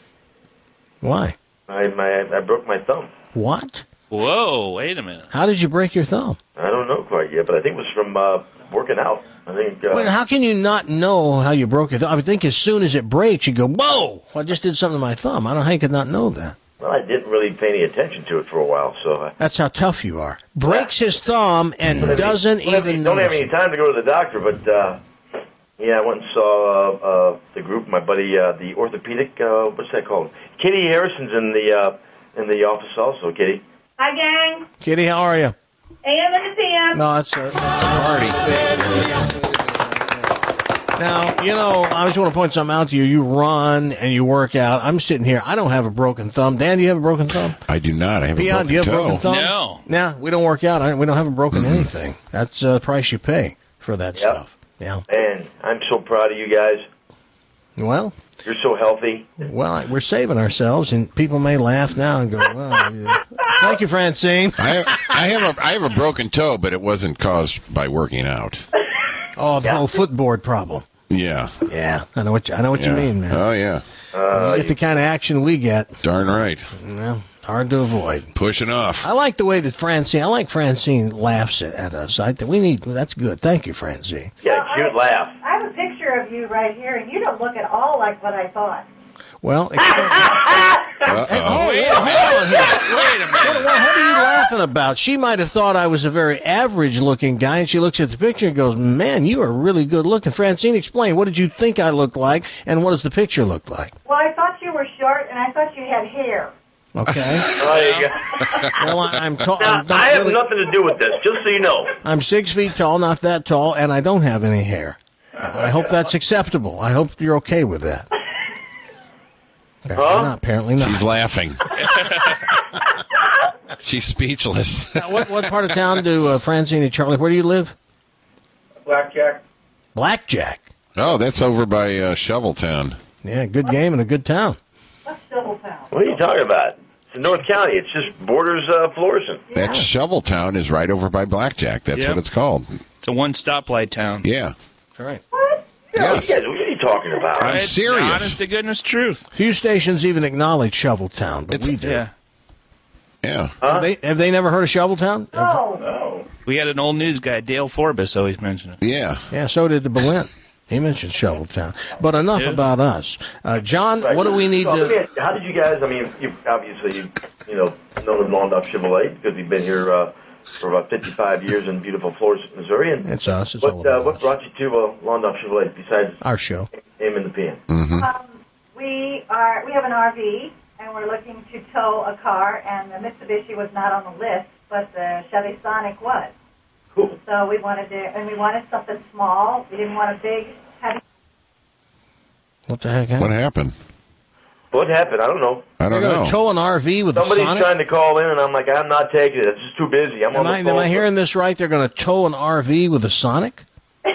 S6: Why?
S13: I my I broke my thumb.
S6: What?
S7: Whoa, wait a minute.
S6: How did you break your thumb?
S13: I don't know quite yet, but I think it was from uh, working out. I think. Uh,
S6: Wait, how can you not know how you broke your thumb? I would think as soon as it breaks, you go, whoa, I just did something to my thumb. I don't know how you could not know that.
S13: Well, I didn't really pay any attention to it for a while, so. Uh,
S6: That's how tough you are. Breaks his thumb and doesn't
S13: don't have,
S6: even
S13: don't have
S6: notice.
S13: any time to go to the doctor, but uh, yeah, I went and saw uh, uh, the group. My buddy, uh, the orthopedic. Uh, what's that called? Kitty Harrison's in the uh, in the office also. Kitty.
S15: Hi, gang.
S6: Kitty, how are you?
S15: A M and the P M.
S6: No, that's a party. Now, you know, I just want to point something out to you. You run and you work out. I'm sitting here. I don't have a broken thumb. Dan, do you have a broken thumb?
S14: I do not. I have
S6: Beyond,
S14: a broken
S6: do you have a
S14: toe.
S6: broken thumb?
S7: No.
S6: Nah, we don't work out. I, we don't have a broken
S14: Mm-hmm.
S6: anything. That's uh, the price you pay for that
S13: Yep.
S6: stuff. Yeah.
S13: And I'm so proud of you guys.
S6: Well,
S13: You're so healthy.
S6: well, we're saving ourselves, and people may laugh now and go, well, yeah. Thank you, Francine.
S14: I, I have a I have a broken toe, but it wasn't caused by working out.
S6: Oh, the whole footboard problem.
S14: Yeah.
S6: Yeah, I know what you, I know what you
S14: Yeah.
S6: mean, man.
S14: Oh yeah.
S13: Uh,
S6: you get the kind of action we get.
S14: Darn right.
S6: Well, hard to avoid.
S14: Pushing off.
S6: I like the way that Francine. I like Francine laughs at, at us. I think we need. That's good. Thank you, Francine.
S13: Yeah, cute laugh.
S15: I have a picture of you right here, and you don't look at all like what I thought.
S6: Well, oh,
S7: Wait
S6: yeah,
S7: a minute.
S6: hold on here.
S7: Wait a
S6: What,
S7: minute.
S6: what, what are you laughing about? She might have thought I was a very average-looking guy, and she looks at the picture and goes, "Man, you are really good-looking." Francine, explain. What did you think I looked like, and what does the picture look like?
S15: Well, I thought you were short, and I thought you had hair.
S6: Okay.
S13: Oh, there you go.
S6: Well, I, I'm tall.
S13: Now,
S6: I'm not
S13: I have
S6: really-
S13: nothing to do with this, just so you know.
S6: I'm six feet tall, not that tall, and I don't have any hair. I hope that's acceptable. I hope you're okay with that. Apparently not. Apparently not.
S14: She's laughing. She's speechless.
S6: Now, what, what part of town do uh, Francine and Charlie, where do you live?
S16: Blackjack.
S6: Blackjack.
S14: Oh, that's over by uh, Shoveltown.
S6: Yeah, good game and a good town.
S15: What's Doubletown?
S13: What are you talking about? It's in North County. It's just borders uh, Florissant.
S14: That Shoveltown is right over by Blackjack. That's
S7: Yep.
S14: what it's called.
S7: It's a one stoplight town.
S14: Yeah.
S6: All right.
S14: Yes.
S13: Yeah, what are you talking about?
S14: I'm
S7: It's
S14: serious.
S7: honest to goodness truth.
S6: Few stations even acknowledge Shoveltown, but
S14: It's-
S6: we do.
S7: Yeah.
S14: Yeah.
S6: Have, they, have they never heard of Shoveltown?
S15: Oh,
S16: No.
S7: We had an old news guy, Dale Forbes, always mention it.
S14: Yeah.
S6: Yeah, so did the Berlin. He mentioned Shoveltown. But enough
S13: Yeah.
S6: about us. Uh, John,
S13: Right.
S6: what do we need
S13: So, let me
S6: to...
S13: ask you, how did you guys? I mean, you obviously you, you know known Long Duck Chevrolet because you've been here uh, for about fifty-five years in beautiful Florence, Missouri. And
S6: It's us. It's
S13: what
S6: all about
S13: uh, what brought you to uh, Long Duck Chevrolet besides
S6: our show?
S13: A M and the P M?
S6: Mm-hmm.
S15: Um, we are we have an R V and we're looking to tow a car, and the Mitsubishi was not on the list, but the Chevy Sonic was.
S13: Cool.
S15: So we wanted to, and we wanted something small. We didn't want a big, heavy.
S6: What the heck
S14: What
S6: happened?
S14: happened?
S13: What happened? I don't know.
S14: I don't
S6: You're going
S14: know.
S6: to tow an R V with
S13: Somebody's
S6: a Sonic?
S13: trying to call in, and I'm like, I'm not taking it. It's just too busy. I'm
S6: Am
S13: on the
S6: I,
S13: phone.
S6: am I hearing this right? They're going to tow an R V with a Sonic?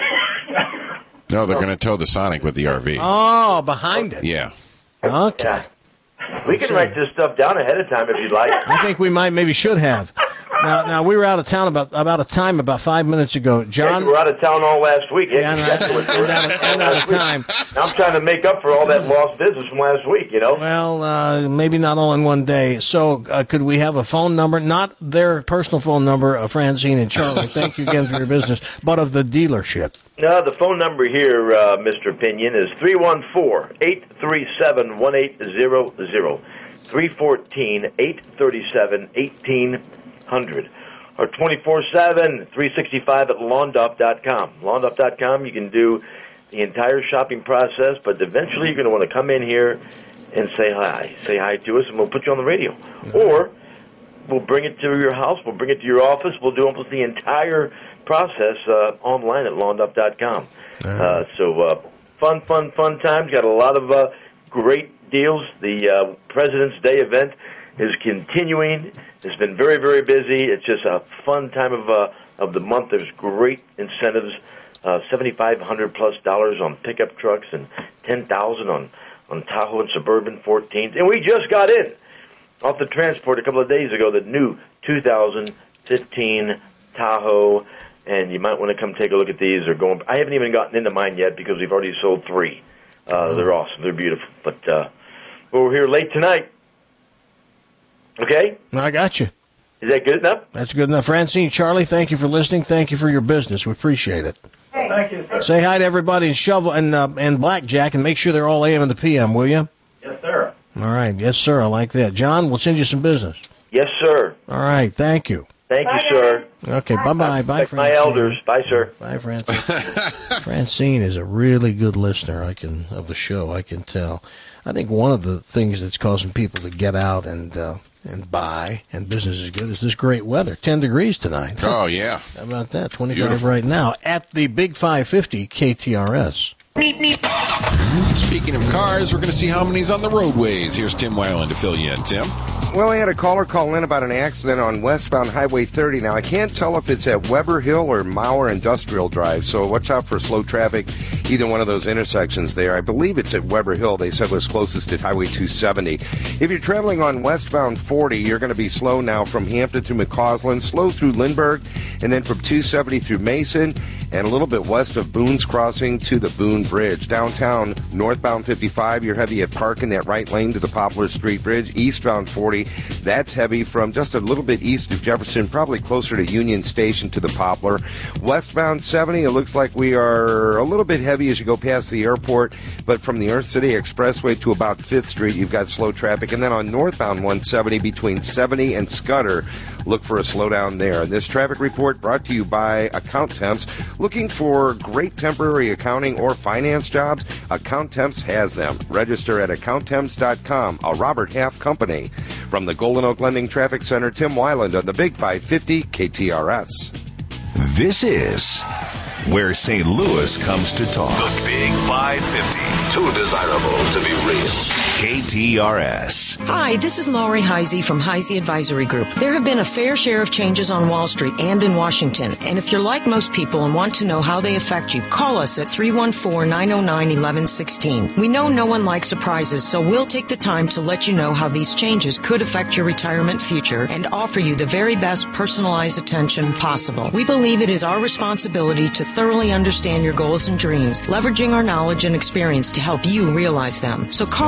S14: No, they're going to tow the Sonic with the R V.
S6: Oh, behind it.
S14: Yeah.
S6: Okay.
S13: Yeah. We can write this stuff down ahead of time if you'd like.
S6: I think we might, maybe should have. Now, now we were out of town about about a time about five minutes ago.
S13: Yeah,
S6: John,
S13: you were out of town all last week.
S6: Yeah,
S13: Yeah,
S6: and I-
S13: exactly what you were.
S6: and out of- and out of time.
S13: Now I'm trying to make up for all that lost business from last week, you know?
S6: well, uh, maybe not all in one day. So, uh, could we have a phone number, not their personal phone number of Francine and Charlie? Thank you again for your business, but of the dealership.
S13: No, the phone number here, uh, Mister Pinion, is three one four, eight three seven, one eight zero zero. three one four, eight three seven, one eight zero zero. Or twenty-four seven, three sixty-five at lawndup dot com. lawndup dot com, you can do the entire shopping process, but eventually you're going to want to come in here and say hi. Say hi to us, and we'll put you on the radio. Or we'll bring it to your house, we'll bring it to your office, we'll do almost the entire process uh, online at lawndup dot com. Uh, so uh, fun, fun, fun times. Got a lot of uh, great deals. The uh, President's Day event is continuing. It's been very, very busy. It's just a fun time of uh, of the month. There's great incentives, uh, seventy-five hundred plus dollars on pickup trucks and ten thousand on on Tahoe and Suburban fourteens. And we just got in off the transport a couple of days ago the new two thousand fifteen Tahoe, and you might want to come take a look at these. They're going. I haven't even gotten into mine yet because we've already sold three. Uh, they're awesome. They're beautiful. But uh, we're here late tonight. Okay?
S6: I got you.
S13: Is that good enough?
S6: That's good enough. Francine, Charlie, thank you for listening. Thank you for your business. We appreciate it.
S15: Thank you, sir.
S6: Say hi to everybody in Shovel and uh, and Blackjack, and make sure they're all A M and the P M, will you?
S16: Yes, sir.
S6: All right. Yes, sir. I like that. John, we'll send you some business.
S13: Yes, sir.
S6: All right. Thank you.
S13: Thank you, sir.
S6: Okay. Bye-bye. Bye,
S13: Respect my
S6: Francine.
S13: elders. Bye, sir.
S6: Bye, Francine. Francine is a really good listener. I can of the show. I can tell. I think one of the things that's causing people to get out and uh, and buy, and business is good, is this great weather. Ten degrees tonight.
S14: Oh, yeah.
S6: How about that? twenty-five
S14: Beautiful.
S6: right now at the Big five fifty K T R S.
S14: Speaking of cars, we're going to see how many's on the roadways. Here's Tim Weiland to fill you in. Tim?
S17: Well, I had a caller call in about an accident on westbound Highway thirty. Now, I can't tell if it's at Weber Hill or Mauer Industrial Drive, so watch out for slow traffic, either one of those intersections there. I believe it's at Weber Hill. They said was closest at Highway two seventy. If you're traveling on westbound forty, you're going to be slow now from Hampton through McCausland, slow through Lindbergh, and then from two seventy through Mason, and a little bit west of Boone's Crossing to the Boone Bridge. Downtown, northbound fifty-five, you're heavy at Park in that right lane to the Poplar Street Bridge. Eastbound forty, that's heavy from just a little bit east of Jefferson, probably closer to Union Station to the Poplar. Westbound seventy, it looks like we are a little bit heavy as you go past the airport, but from the Earth City Expressway to about fifth Street, you've got slow traffic. And then on northbound one seventy between seventy and Scudder, look for a slowdown there. And this traffic report brought to you by Account Temps. Looking for great temporary accounting or finance jobs? Account Temps has them. Register at account temps dot com, a Robert Half company. From the Golden Oak Lending Traffic Center, Tim Weiland on the Big five fifty K T R S.
S18: This is where Saint Louis comes to talk. The Big five fifty. Too desirable to be real. K T R S.
S19: Hi, this is Laurie Heisey from Heisey Advisory Group. There have been a fair share of changes on Wall Street and in Washington, and if you're like most people and want to know how they affect you, call us at three one four, nine zero nine, one one one six. We know no one likes surprises, so we'll take the time to let you know how these changes could affect your retirement future and offer you the very best personalized attention possible. We believe it is our responsibility to thoroughly understand your goals and dreams, leveraging our knowledge and experience to help you realize them. So call us now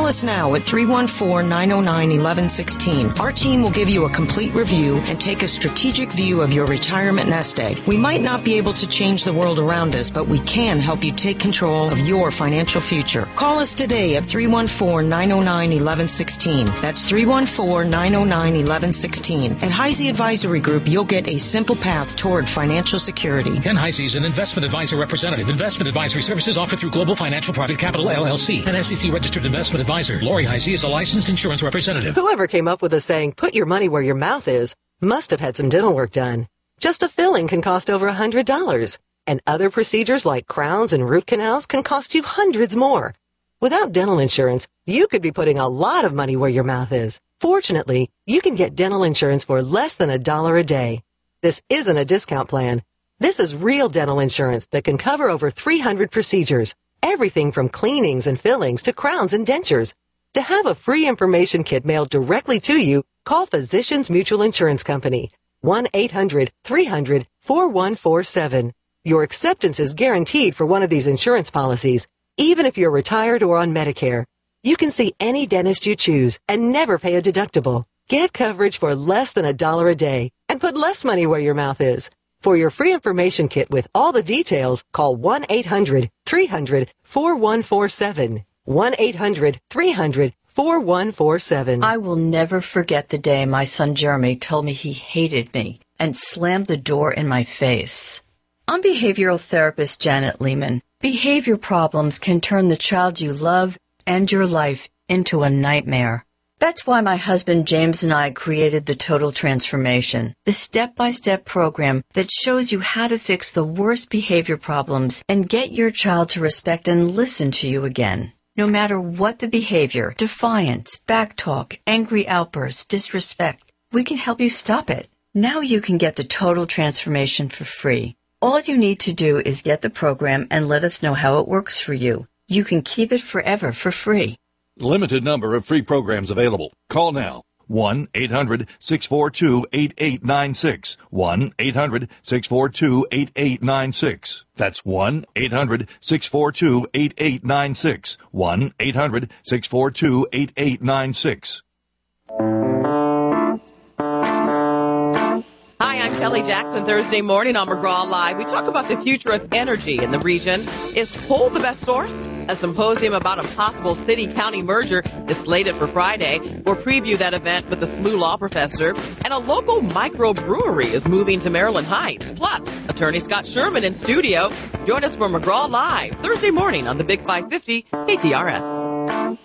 S19: now at three one four, nine oh nine, one one one six. Our team will give you a complete review and take a strategic view of your retirement nest egg. We might not be able to change the world around us, but we can help you take control of your financial future. Call us today at three one four, nine oh nine, one one one six. That's three one four, nine oh nine, one one one six. At Heisey Advisory Group, you'll get a simple path toward financial security.
S20: Ken Heisey is an investment advisor representative. Investment advisory services offered through Global Financial Private Capital, L L C, an S E C-registered investment advisor. Lori Heisey is a licensed insurance representative.
S21: Whoever came up with the saying, put your money where your mouth is, must have had some dental work done. Just a filling can cost over one hundred dollars. And other procedures like crowns and root canals can cost you hundreds more. Without dental insurance, you could be putting a lot of money where your mouth is. Fortunately, you can get dental insurance for less than a dollar a day. This isn't a discount plan. This is real dental insurance that can cover over three hundred procedures, everything from cleanings and fillings to crowns and dentures. To have a free information kit mailed directly to you, call Physicians Mutual Insurance Company, one eight hundred, three hundred, four one four seven. Your acceptance is guaranteed for one of these insurance policies, even if you're retired or on Medicare. You can see any dentist you choose and never pay a deductible. Get coverage for less than a dollar a day and put less money where your mouth is. For your free information kit with all the details, call one eight hundred, three hundred, four one four seven. one eight hundred, three hundred, four one four seven.
S22: I will never forget the day my son Jeremy told me he hated me and slammed the door in my face. I'm behavioral therapist Janet Lehman. Behavior problems can turn the child you love and your life into a nightmare. That's why my husband James and I created the Total Transformation, the step-by-step program that shows you how to fix the worst behavior problems and get your child to respect and listen to you again. No matter what the behavior, defiance, backtalk, angry outbursts, disrespect, we can help you stop it. Now you can get the Total Transformation for free. All you need to do is get the program and let us know how it works for you. You can keep it forever for free.
S23: Limited number of free programs available. Call now. one eight hundred, six four two, eight eight nine six. one eight hundred, six four two, eight eight nine six. That's one eight hundred, six four two, eight eight nine six. one eight hundred, six four two, eight eight nine six.
S24: Hi, I'm Kelly Jackson. Thursday morning on McGraw Live, we talk about the future of energy in the region. Is coal the best source? A symposium about a possible city-county merger is slated for Friday. We'll preview that event with the S L U law professor. And a local microbrewery is moving to Maryland Heights. Plus, attorney Scott Sherman in studio. Join us for McGraw Live, Thursday morning on the Big five fifty K T R S.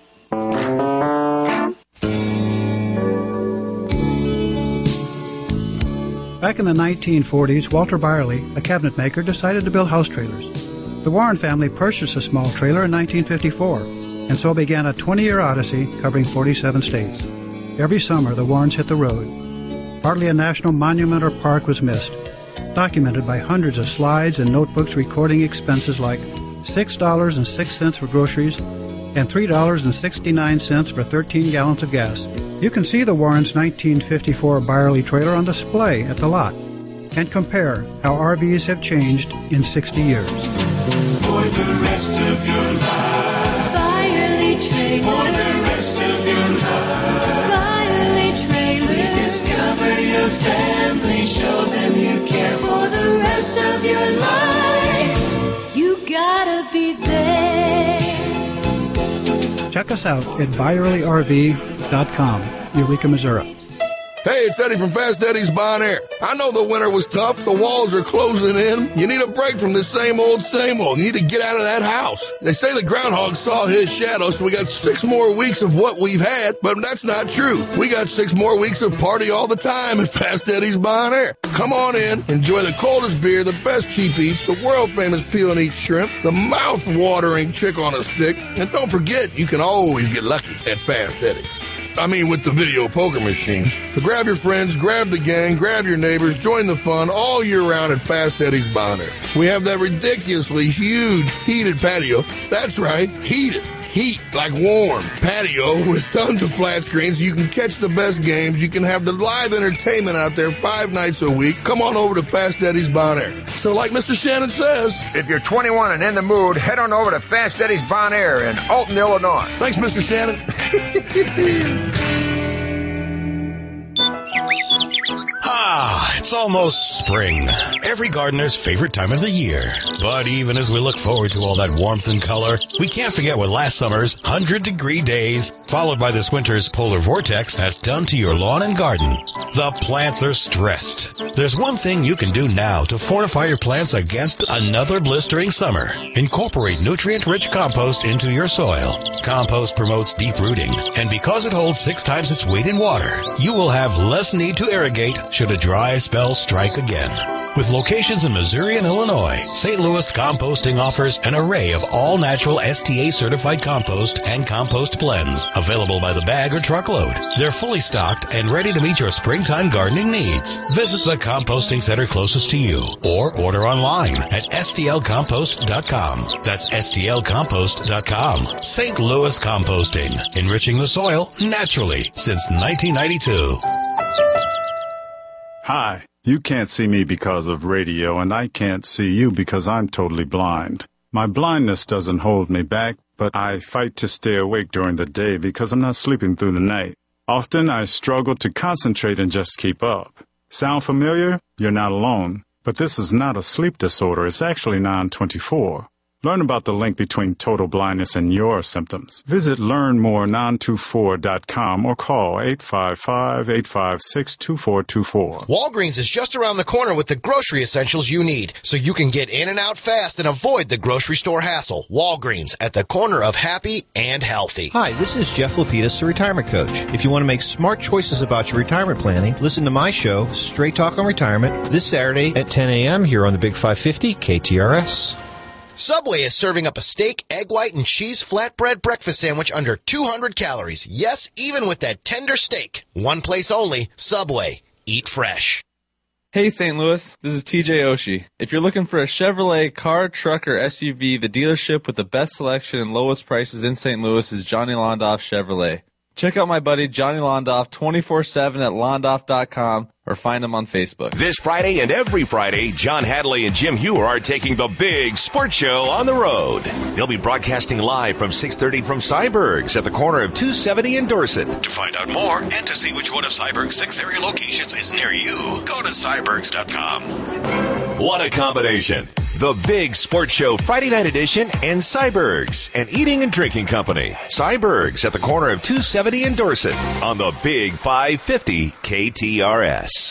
S25: Back in the nineteen forties, Walter Byerly, a cabinet maker, decided to build house trailers. The Warren family purchased a small trailer in nineteen fifty-four, and so began a twenty-year odyssey covering forty-seven states. Every summer, the Warrens hit the road. Hardly a national monument or park was missed, documented by hundreds of slides and notebooks recording expenses like six dollars and six cents for groceries and three dollars and sixty-nine cents for thirteen gallons of gas. You can see the Warrens' nineteen fifty-four Byerly trailer on display at the lot and compare how R Vs have changed in sixty years.
S2: For the rest of your life, Byerly Trailer. For the rest of your life, Byerly Trailer. Rediscover your family, show them you care. For the rest of your life, you gotta be there.
S25: Check us out at Byerly R V dot com, Eureka, Missouri.
S1: Hey, it's Eddie from Fast Eddie's Bon Air. I know the winter was tough. The walls are closing in. You need a break from this same old, same old. You need to get out of that house. They say the groundhog saw his shadow, so we got six more weeks of what we've had, but that's not true. We got six more weeks of party all the time at Fast Eddie's Bon Air. Come on in, enjoy the coldest beer, the best cheap eats, the world-famous peel and eat shrimp, the mouth-watering chick on a stick, and don't forget, you can always get lucky at Fast Eddie's. I mean, with the video poker machines. So grab your friends, grab the gang, grab your neighbors, join the fun all year round at Fast Eddie's Bon Air. We have that ridiculously huge heated patio. That's right, heated. heat like warm. Patio with tons of flat screens. You can catch the best games. You can have the live entertainment out there five nights a week. Come on over to Fast Eddie's Bon Air. So like Mister Shannon says,
S3: if you're twenty-one and in the mood, head on over to Fast Eddie's Bon Air in Alton, Illinois.
S1: Thanks, Mister Shannon.
S4: Ah, it's almost spring. Every gardener's favorite time of the year. But even as we look forward to all that warmth and color, we can't forget what last summer's one hundred degree days, followed by this winter's polar vortex, has done to your lawn and garden. The plants are stressed. There's one thing you can do now to fortify your plants against another blistering summer. Incorporate nutrient-rich compost into your soil. Compost promotes deep rooting, and because it holds six times its weight in water, you will have less need to irrigate should a dry spell strike again. With locations in Missouri and Illinois, Saint Louis Composting offers an array of all-natural S T A-certified compost and compost blends, available by the bag or truckload. They're fully stocked and ready to meet your springtime gardening needs. Visit the composting center closest to you or order online at S T L compost dot com. That's S T L compost dot com. Saint Louis Composting, enriching the soil naturally since nineteen ninety-two.
S5: Hi, you can't see me because of radio, and I can't see you because I'm totally blind. My blindness doesn't hold me back, but I fight to stay awake during the day because I'm not sleeping through the night. Often I struggle to concentrate and just keep up. Sound familiar? You're not alone. But this is not a sleep disorder. It's actually nine twenty-four. Learn about the link between total blindness and your symptoms. Visit learn more nine two four dot com or call eight five five, eight five six, two four two four.
S10: Walgreens is just around the corner with the grocery essentials you need, so you can get in and out fast and avoid the grocery store hassle. Walgreens, at the corner of happy and healthy.
S11: Hi, this is Jeff Lapidus, the retirement coach. If you want to make smart choices about your retirement planning, listen to my show, Straight Talk on Retirement, this Saturday at ten a.m. here on the Big five fifty K T R S.
S10: Subway is serving up a steak, egg white, and cheese flatbread breakfast sandwich under two hundred calories. Yes, even with that tender steak. One place only, Subway. Eat fresh.
S26: Hey, Saint Louis, this is T J Oshie. If you're looking for a Chevrolet car, truck, or S U V, the dealership with the best selection and lowest prices in Saint Louis is Johnny Londoff Chevrolet. Check out my buddy Johnny Londoff twenty-four seven at londoff dot com or find him on Facebook.
S18: This Friday and every Friday, John Hadley and Jim Hewer are taking the big sports show on the road. They'll be broadcasting live from six thirty from Cyberg's at the corner of two seventy in Dorset.
S4: To find out more and to see which one of Cyberg's six area locations is near you, go to cybergs dot com.
S18: What a combination. The Big Sports Show Friday Night Edition and Cyberg's, an eating and drinking company. Cyberg's at the corner of two seventy in Dorset on the Big five fifty K T R S.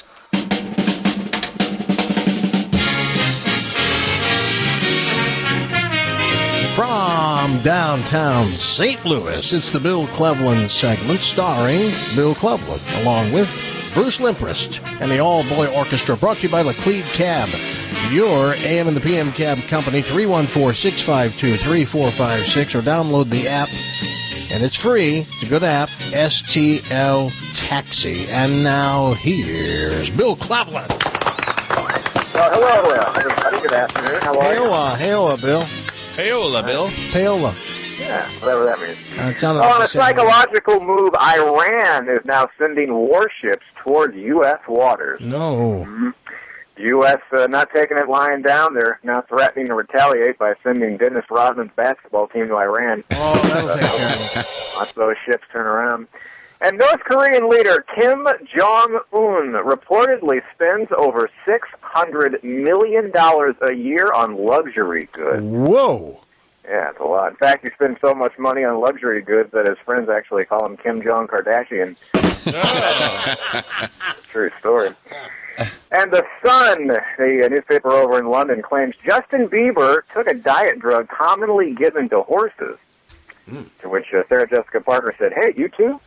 S6: From downtown Saint Louis, it's the Bill Cleveland segment starring Bill Cleveland, along with Bruce Limprist and the all-boy orchestra, brought to you by Laclede Cab, your A M and the P M cab company. Three one four, six five two, three four five six, or download the app, and it's free. It's a good app, S T L Taxi. And now here's Bill Cleveland.
S27: Well, hello, uh, everybody. Good afternoon. How are you?
S6: Heyoa, heyoa, Bill.
S26: Heyola, Bill.
S6: Paola.
S27: Yeah, whatever that means.
S6: Uh, it sounded
S27: Oh,
S6: like
S27: on
S6: the
S27: a
S6: same
S27: psychological move, Iran is now sending warships toward U S waters.
S6: No.
S27: Mm-hmm. The U S uh, not taking it lying down. They're now threatening to retaliate by sending Dennis Rodman's basketball team to Iran.
S6: Oh, that'll take care of it.
S27: Watch those ships turn around. And North Korean leader Kim Jong-un reportedly spends over six hundred million dollars a year on luxury goods.
S6: Whoa.
S27: Yeah, it's a lot. In fact, he spends so much money on luxury goods that his friends actually call him Kim Jong Kardashian. True story. And The Sun, the newspaper over in London, claims Justin Bieber took a diet drug commonly given to horses. Mm. To which uh, Sarah Jessica Parker said, "Hey, you too?"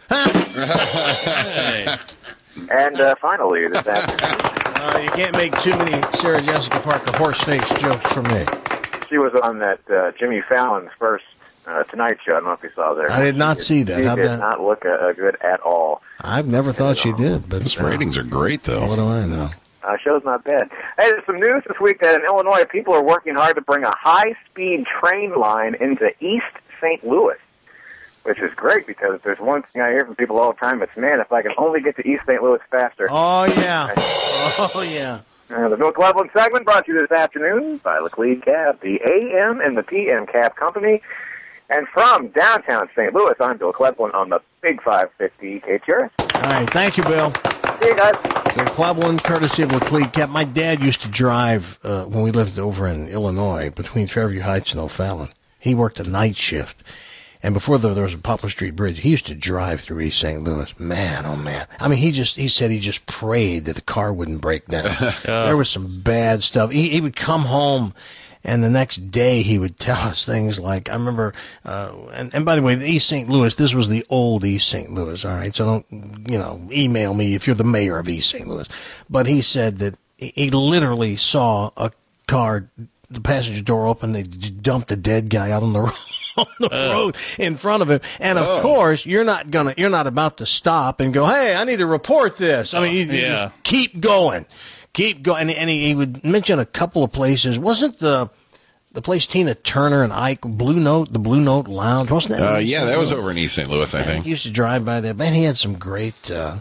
S27: And uh, finally, this afternoon,
S6: uh, you can't make too many Sarah Jessica Parker horse face jokes from me.
S27: She was on that uh, Jimmy Fallon's first uh, Tonight Show. I don't know if you saw there.
S6: I did not
S27: she
S6: see
S27: did,
S6: that.
S27: She
S6: How
S27: did
S6: about...
S27: not look uh, good at all.
S6: I've never thought she did, but
S14: Those ratings are great, though.
S6: What do I know?
S27: Uh, show's not bad. Hey, there's some news this week that in Illinois, people are working hard to bring a high-speed train line into East Saint Louis. which is great because if there's one thing I hear from people all the time, it's, man, if I can only get to East Saint Louis faster.
S6: Oh, yeah. Oh, yeah.
S27: Uh, the Bill Cleveland segment brought to you this afternoon by Laclede Cab, the A M and the P M Cab Company. And from downtown Saint Louis, I'm Bill Cleveland on the Big five fifty K T R S.
S6: All right, thank you, Bill.
S27: See you guys.
S6: Bill Cleveland, courtesy of Laclede Cab. My dad used to drive uh, when we lived over in Illinois between Fairview Heights and O'Fallon. He worked a night shift. And before there, there was a Poplar Street Bridge, he used to drive through East Saint Louis. Man, oh, man. I mean, he just, he said he just prayed that the car wouldn't break down. uh. There was some bad stuff. He, he would come home, and the next day he would tell us things like, I remember, uh, and, and by the way, the East Saint Louis, this was the old East Saint Louis, all right? So don't, you know, email me if you're the mayor of East Saint Louis. But he said that he, he literally saw a car, the passenger door open, they dumped a dead guy out on the road. on the uh, road in front of him. And of oh. course, you're not gonna, you're not about to stop and go, hey, I need to report this. I mean, you, you
S7: yeah.
S6: just keep going, keep going. And, and he, he would mention a couple of places. Wasn't the, the place Tina Turner and Ike, Blue Note, the Blue Note Lounge, wasn't that?
S14: Uh, yeah, that was over in East Saint Louis, I think.
S6: He used to drive by there. Man, he had some great, uh,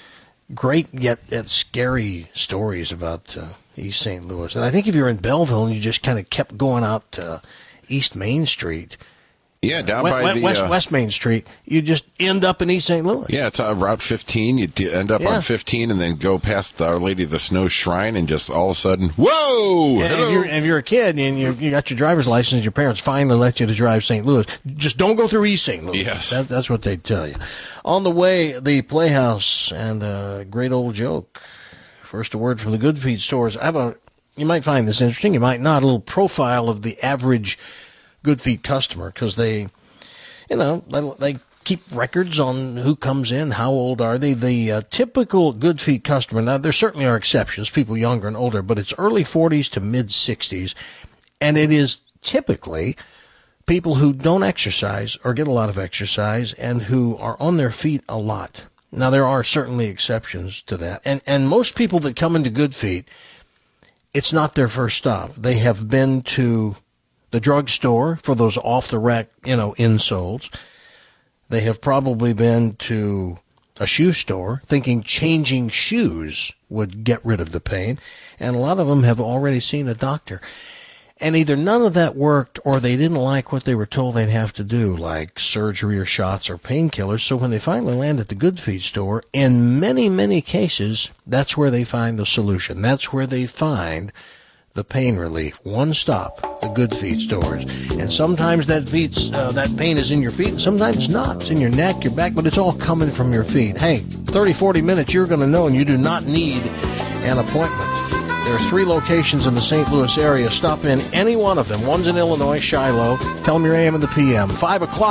S6: great yet, yet scary stories about, uh, East Saint Louis. And I think if you're in Belleville and you just kind of kept going out to East Main Street,
S14: yeah, down
S6: uh,
S14: by the
S6: West,
S14: uh,
S6: West Main Street, you just end up in East Saint Louis.
S14: Yeah, it's uh, Route fifteen. You d- end up
S6: yeah.
S14: on fifteen and then go past Our Lady of the Snow Shrine and just all of a sudden, whoa!
S6: And if you're, if you're a kid and you you got your driver's license, your parents finally let you to drive Saint Louis, just don't go through East Saint Louis.
S14: Yes.
S6: That, that's what they tell you. On the way, the Playhouse and a great old joke. First, a word from the Good Feed stores. I have a, you might find this interesting, you might not, a little profile of the average Good Feed customer, because they, you know, they, they keep records on who comes in, how old are they. The uh, typical Good Feed customer, now there certainly are exceptions, people younger and older, but it's early forties to mid-sixties, and it is typically people who don't exercise or get a lot of exercise and who are on their feet a lot. Now, there are certainly exceptions to that, and, and most people that come into Good Feed, it's not their first stop. They have been to the drugstore for those off-the-rack, you know, insoles. They have probably been to a shoe store thinking changing shoes would get rid of the pain. And a lot of them have already seen a doctor. And either none of that worked or they didn't like what they were told they'd have to do, like surgery or shots or painkillers. So when they finally land at the Good Feed store, in many, many cases, that's where they find the solution. That's where they find the pain relief. One stop, the Good Feed stores. And sometimes that feet's, uh, that pain is in your feet, and sometimes it's not. It's in your neck, your back, but it's all coming from your feet. Hey, thirty, forty minutes, you're going to know, and you do not need an appointment. There are three locations in the Saint Louis area. Stop in any one of them. One's in Illinois, Shiloh. Tell them your A M and the P M. Five o'clock.